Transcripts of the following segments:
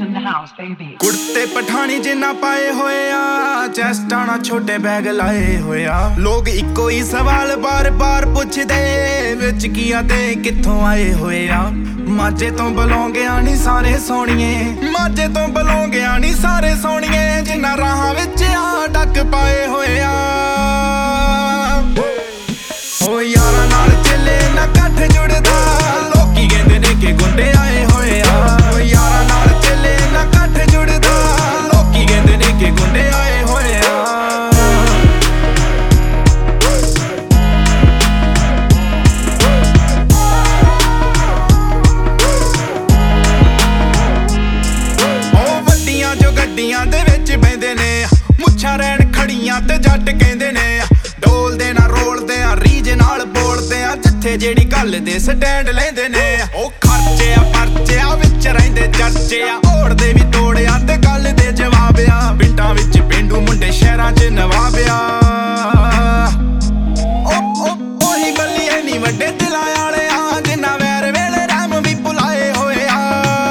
in the house, baby. ਕੁੜਤੇ ਪਠਾਣੀ ਜਿੰਨਾ ਪਾਏ ਹੋਏ ਆ, ਚੈਸਟਾਂ ਨਾਲ ਛੋਟੇ ਬੈਗ ਲਾਏ ਹੋਏ ਆ। ਲੋਕ ਇੱਕੋ ਹੀ ਸਵਾਲ ਬਾਰ-ਬਾਰ ਪੁੱਛਦੇ, ਵਿੱਚ ਕੀ ਆ ਤੇ ਕਿੱਥੋਂ ਆਏ ਹੋਏ ਆ। ਮਾਝੇ ਤੋਂ ਬਲੌਂਗਿਆ ਨੀ ਸਾਰੇ ਸੋਹਣੀਏ, ਮਾਝੇ ਤੋਂ ਬਲੌਂਗਿਆ ਨੀ ਸਾਰੇ ਸੋਹਣੀਏ, ਜਿੰਨਾ ਰਾਹਾਂ ਵਿੱਚ ਆ ਡੱਕ ਪਾਏ ਹੋਏ ਆ। ਓ ਯਾਰਾਂ ਨਾਲ ਚੱਲੇ ਨਾ ਇਕੱਠ ਜੁੜਦਾ, ਲੋਕੀ ਕਹਿੰਦੇ ਨੇ ਕਿ ਗੁੰਡੇ ਆਏ ਹੋਏ ਆ। ਓ ਯਾਰਾਂ ਨਾਲ ਚੱਲੇ ਨਾ ਇਕੱਠ ਜੁੜਦਾ, ਲੋਕੀ ਕਹਿੰਦੇ ਨੇ ਕਿ ਗੁੰਡੇ ਆਏ ਹੋਏ ਆ। ਓ ਵੱਡੀਆਂ ਜੋ ਗੱਡੀਆਂ ਦੇ ਵਿੱਚ ਬਹਿੰਦੇ ਨੇ, ਮੁੱਛਾਂ ਰਹਿਣ ਖੜੀਆਂ ਤੇ ਜੱਟ ਕਹਿੰਦੇ ਨੇ। ਡੋਲਦੇ ਨਾ ਰੋਲਦੇ ਆ, ਰੀਝ ਨਾਲ ਬੋਲਦੇ ਆ, ਜਿੱਥੇ ਜਿਹੜੀ ਗੱਲ ਦੇ ਸਟੈਂਡ ਲੈਂਦੇ ਨੇ। ਉਹ ਖਰਚੇ ਆ ਪਰਚੇ ਆ ਵਿੱਚ ਰਹਿੰਦੇ ਚਰਚੇ ਆ, ਓੜਦੇ ਵੀ ਤੋੜਿਆ ਤੇ ਗੱਲ ਦੇ ਜਵਾਬ ਆ। ਪਿੰਡਾਂ ਵਿੱਚ ਪੇਂਡੂ ਮੁੰਡੇ ਸ਼ਹਿਰਾਂ 'ਚ ਨਵਾਬ ਆ। ਉਹੀ ਬੱਲੀਏ ਨੀ ਵੱਡੇ ਦਿਲਾਂ ਵਾਲੇ ਆ, ਜਿੰਨਾ ਵੈਰ ਵੇਲੇ ਰਾਮ ਵੀ ਭੁਲਾਏ ਹੋਏ ਆ।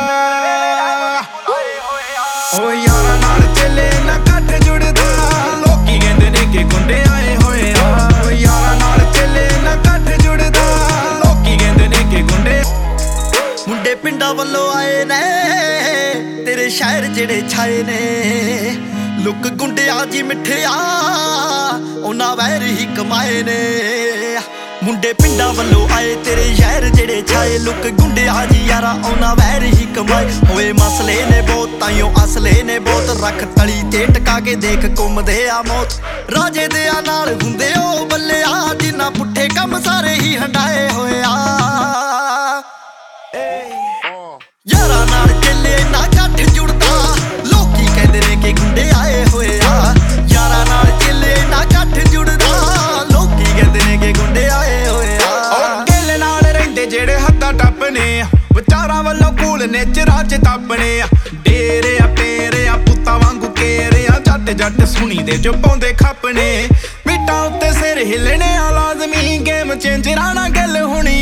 ਓ ਯਾਰਾਂ ਨਾਲ ਚੱਲੇ ਨਾ ਇਕੱਠ ਜੁੜਦਾ, ਲੋਕੀ ਕਹਿੰਦੇ ਨੇ ਕਿ ਗੁੰਡੇ ਆਏ ਹੋਏ ਆ। ਓ ਯਾਰਾਂ ਨਾਲ ਚੱਲੇ ਨਾ ਇਕੱਠ ਜੁੜਦਾ, ਲੋਕੀ ਕਹਿੰਦੇ ਨੇ ਕਿ ਗੁੰਡੇ। ਮੁੰਡੇ ਪਿੰਡਾਂ ਵੱਲੋਂ ਆਏ ਨੇ, ਤੇਰੇ ਸ਼ਹਿਰ ਜਿਹੜੇ ਛਾਏ ਨੇ। ਲੁੱਕ ਗੁੰਡਿਆਂ ਜੀ ਮਿੱਠਿਆ, ਉਹਨਾਂ ਵੈਰ ਹੀ ਕਮਾਏ ਨੇ। ਮੁੰਡੇ ਪਿੰਡਾਂ ਵੱਲੋਂ ਆਏ, ਤੇਰੇ ਸ਼ਹਿਰ ਜਿਹੜੇ ਛਾਏ। ਲੁੱਕ ਗੁੰਡਿਆਂ ਜੀ ਯਾਰਾ, ਉਹਨਾਂ ਵੈਰ ਹੀ ਕਮਾਏ। ਹੋਏ ਮਸਲੇ ਨੇ ਬਹੁਤ, ਤਾਈਓ ਅਸਲੇ ਨੇ ਬਹੁਤ। ਰੱਖ ਤਲੀ ਤੇ ਟਕਾ ਕੇ ਦੇਖ ਘੁੰਮਦੇ ਆ ਮੌਤ। ਰਾਜੇ ਦਿਆਂ ਨਾਲ ਹੁੰਦੇ ਉਹ ਬੱਲਿਆ, ਜਿੰਨਾ ਪੁੱਠੇ ਕੰਮ ਸਾਰੇ ਹੀ ਹੰਡਾਏ ਹੋਏ ਆ। ਯਾਰਾਂ ਨਾਲ ਚੱਲੇ ਨਾ ਇਕੱਠ ਜੁੜਦਾ, ਲੋਕੀ ਕਹਿੰਦੇ ਨੇ ਕਿ ਗੁੰਡੇ ਆਏ ਹੋਏ ਆ। ਯਾਰਾਂ ਨਾਲ ਚੱਲੇ ਨਾ ਇਕੱਠ ਜੁੜਦਾ, ਲੋਕੀ ਕਹਿੰਦੇ ਨੇ ਕਿ ਗੁੰਡੇ ਆਏ ਹੋਏ ਆ। ਉਹ ਗਿੱਲ ਨਾਲ ਰਹਿੰਦੇ ਜਿਹੜੇ ਹੱਦਾਂ ਟੱਪਨੇ ਆ, ਵਿਚਾਰਾਂ ਵੱਲੋਂ ਕੂਲ ਨੇਚਰਾਂ 'ਚ ਤਾਪਣੇ ਆ। ਡੇਰੇ ਆ ਪੇਰੇ ਆ, ਪੁੱਤਾਂ ਵਾਂਗੂ ਕੇਰੇ ਆ, ਜੱਟ ਜੱਟ ਸੁਣੀ ਦੇ ਜੋ ਪਾਉਂਦੇ ਖਾਪਣੇ। ਮਿੱਟਾਂ ਉੱਤੇ ਸਿਰ ਹਿੱਲਣੇ ਆ ਲਾਜ਼ਮੀ, ਗੇਮ ਚੇਂਜਰਾਂ ਨਾਲ ਗੱਲ ਹੋਣੀ